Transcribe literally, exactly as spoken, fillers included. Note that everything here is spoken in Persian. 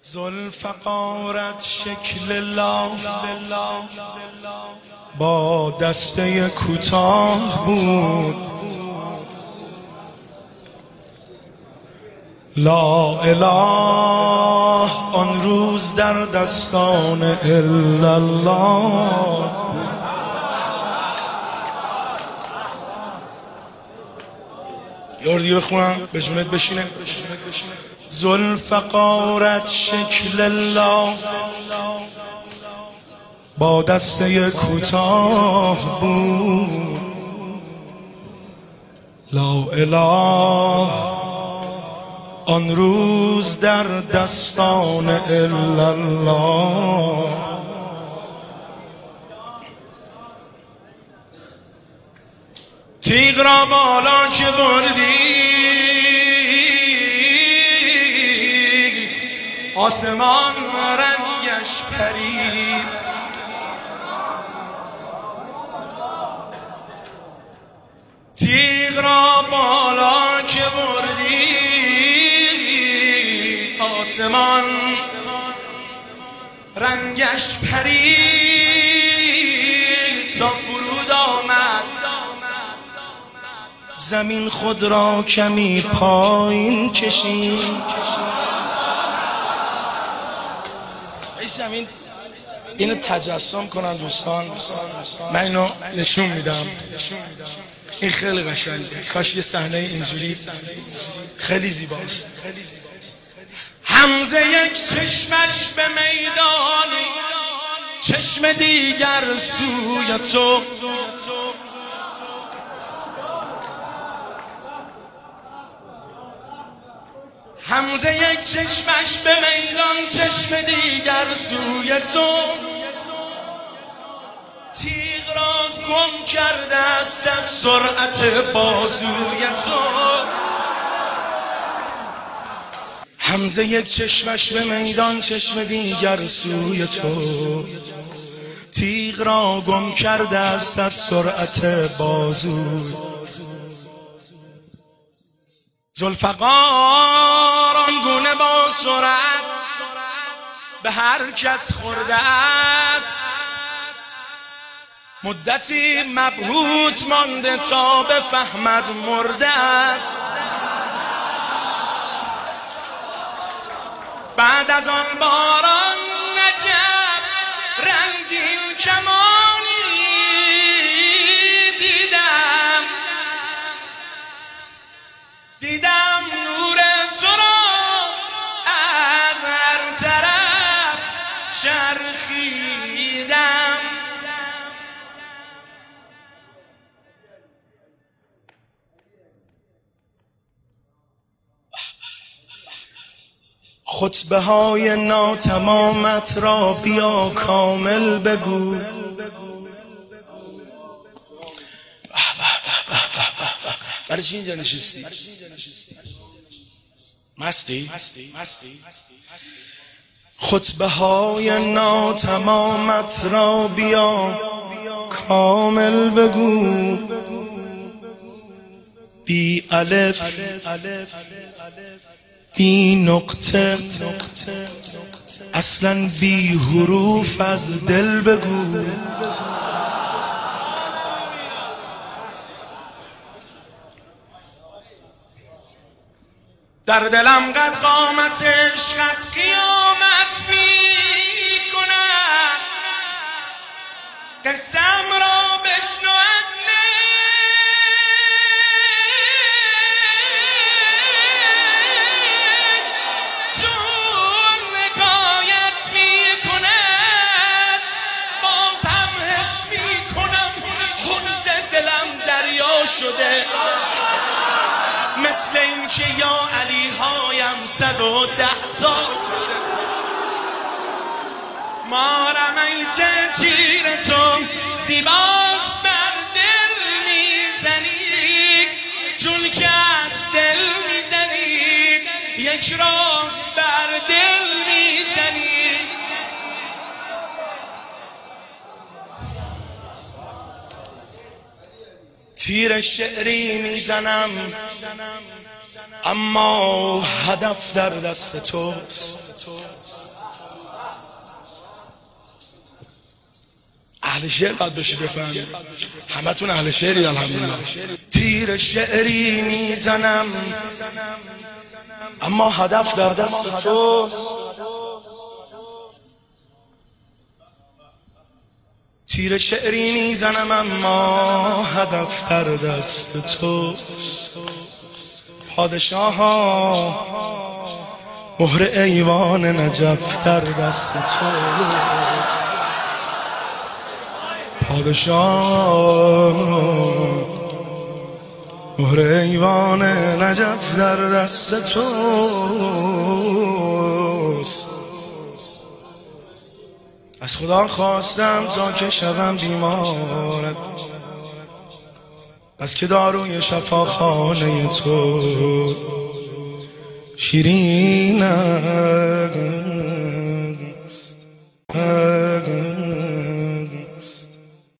ذوالفقارت شکل لا با دسته کوتاه بود، لا اله آن روز در دستان الا الله. یه دیگه بخونم به جونت بشینه. ذوالفقارت شکل الله با دسته کوتاه بود، لا اله آن روز در دستان الا الله. تیغ را بالا که بردی آسمان رنگش پرید، تیغ را بالا که بردی آسمان رنگش پرید، تا فرود آمد زمین خود را کمی پایین کشید. زمین اینو تجسم کنن دوستان، من اینو نشون میدم، این خیلی قشنگه، کاش یه صحنه اینجوری، خیلی زیباست. حمزه یک چشمش به میدان، چشم دیگر سوی تو، حمزه یک چشمش به میدان، چشم دیگر سوی تو، تیغ را گم کرده است از سرعت بازوی تو. حمزه یک چشمش به میدان، چشم دیگر سوی تو، تیغ را گم کرده است از سرعت بازوی. ذوالفقار آنگونه با سرعت به هر کس خورده است، مدتی مبهوت مانده تا بفهمد مرده است. بعد از آن باران نجب رنگین کمانی دیدم، دیدم نور تو را از هر طرف چرخیدم. خطبه های ناتمامت را بیا کامل بگو، برای چی اینجا نشستی؟ مستی؟ خطبه های ناتمامت را بیا کامل بگو، بی الف بی نقطه اصلا بی حروف از دل بگو. در دلم قد قامت عشقت قیامت می کند، قسم را بشنو از نی، چون حکایت می کند باز هم حس می کنم حوض دلم دریا شده، مثل این که یا علی هایم صد و ده تا شده. ما رمیت تیر تو زیباست بر دل میزنی، چون که از دل میزنی یک راست بر دل میزنی. تیر شعری میزنم اما هدف در دست توست، اهل شعر باید بشی بفهمید، همتون اهل شعری الحمدلله. تیر شعری میزنم اما هدف در دست توست، تیر شعری میزنم اما هدف در دست توست. پادشاه ها مهر ایوان نجف در دست توست، پادشاه مهر ایوان نجف در دست توست. از خدا خواستم تا که شوم بیمارت، بس که داروی شفاخانه تو شیرینم.